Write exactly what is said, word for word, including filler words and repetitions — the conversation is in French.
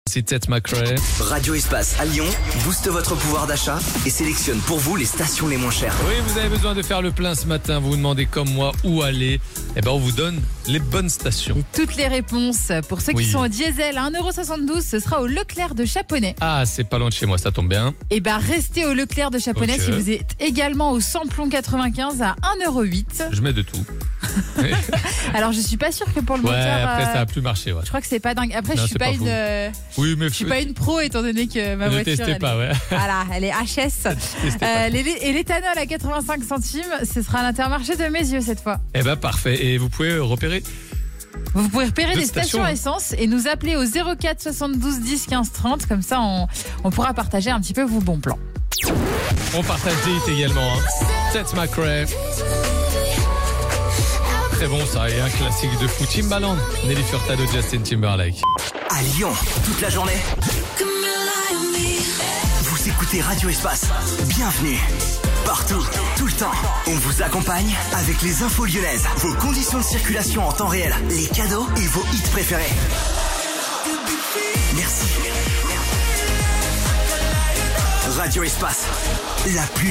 C'est Ted McRae. Radio Espace à Lyon booste votre pouvoir d'achat et sélectionne pour vous les stations les moins chères. Oui, vous avez besoin de faire le plein ce matin. Vous vous demandez comme moi où aller. Eh ben, on vous donne les bonnes stations. Et toutes les réponses pour ceux Oui. qui sont au diesel à un euro soixante-douze, ce sera au Leclerc de Chaponnet. Ah, c'est pas loin de chez moi, ça tombe bien. Et bah restez au Leclerc de Chaponnet Ok. si vous êtes également au samplon quatre-vingt-quinze à un euro huit. Je mets de tout. Alors je suis pas sûre que pour le Ouais, moteur, après euh, ça a plus marché. Ouais. je crois que c'est pas dingue. Après Non, je suis c'est pas, pas une, fou. euh, Oui, mais je suis pas une pro étant donné que ma ne voiture. testez elle pas, est- ouais. Voilà, elle est H S. Testez pas. Euh, les- et l'éthanol à quatre-vingt-cinq centimes, ce sera à l'Intermarché de Mézieux cette fois. Eh ben parfait. Et vous pouvez repérer. Vous pouvez repérer D'autres des stations stations, hein. essence et nous appeler au zéro quatre soixante-douze dix quinze trente. Comme ça, on, on pourra partager un petit peu vos bons plans. On partage des hits également. Hein. Ted McRae. Très bon ça, et un classique de fou. Timbaland, Nelly Furtado, Justin Timberlake. À Lyon, toute la journée. Vous écoutez Radio Espace. Bienvenue. Partout, tout le temps. On vous accompagne avec les infos lyonnaises. Vos conditions de circulation en temps réel, les cadeaux et vos hits préférés. Merci. Radio Espace, la plus